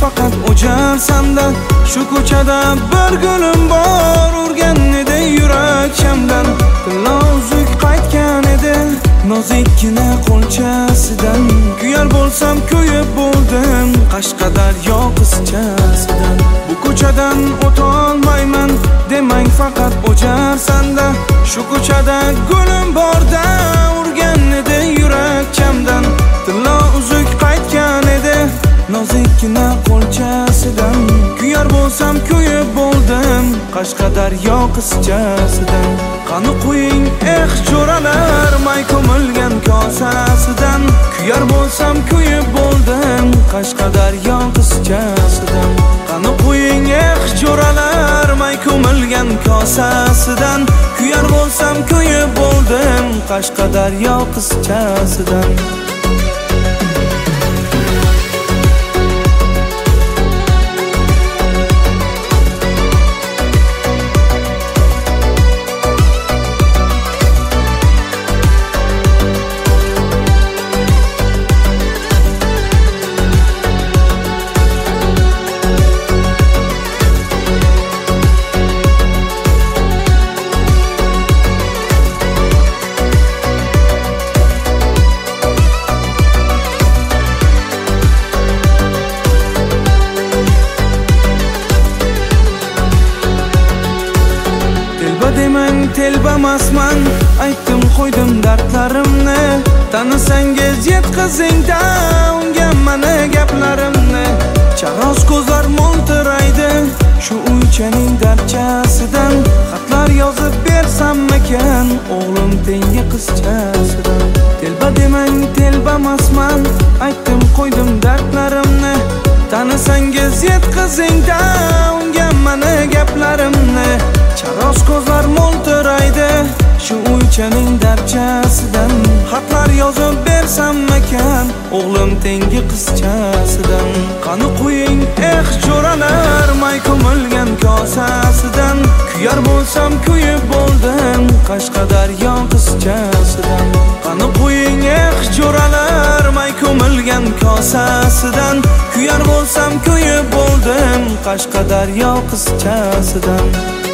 faqat o'jarsamda shu ko'chada bir gulim bor urgan edi yurak shamdan tilla uzuk qaytgan edi nozikkina qo'lchasidan kuyar bo'lsam kuyib bo'ldim Qashqadaryo qizchasidan bu ko'chadan o'tolmayman demang faqat o'jarsanda shu ko'chada gulim borda urgan edi yurak shamdan tilla uzuk qaytgan edi nozikkina qo'lchasidan kuyar bo'lsam kuyib bo'ldim Qashqadaryo qizchasidan qani qo'ying jo'ralar may ko'milgan kosasidan kuyar bo'lsam kuyib bo'ldim Qashqadaryo qizchasidan qani qo'ying jo'ralar may ko'milgan kosasidan kuyar bo'lsam kuyib bo'ldim Qashqadaryo qizchasidan demang telbamasman aytdim qo'ydim dardlarimni tanisangiz yetkazingda unga mana gaplarimni charos ko'zlar mo'ltiraydi shu uychaning darchasidan xatlar yozib bersammikan o'g'lim tengi qizchasidan telba demang telbamasman aytdim qo'ydim dardlarimni tanisangiz yetkazingda unga mana gaplarimni charos ko'zlar mo'ltiraydi shu uychaning darchasidan xatlar yozib bersammikan o'g'lim tengi qizchasidan qani qo'ying jo'ralar may ko'milgan kosasidan kuyar bo'lsam kuyib bo'ldim Qashqadaryo qizchasidan qani qo'ying jo'ralar may ko'milgan kosasidan kuyar bo'lsam kuyib bo'ldim Qashqadaryo qizchasidan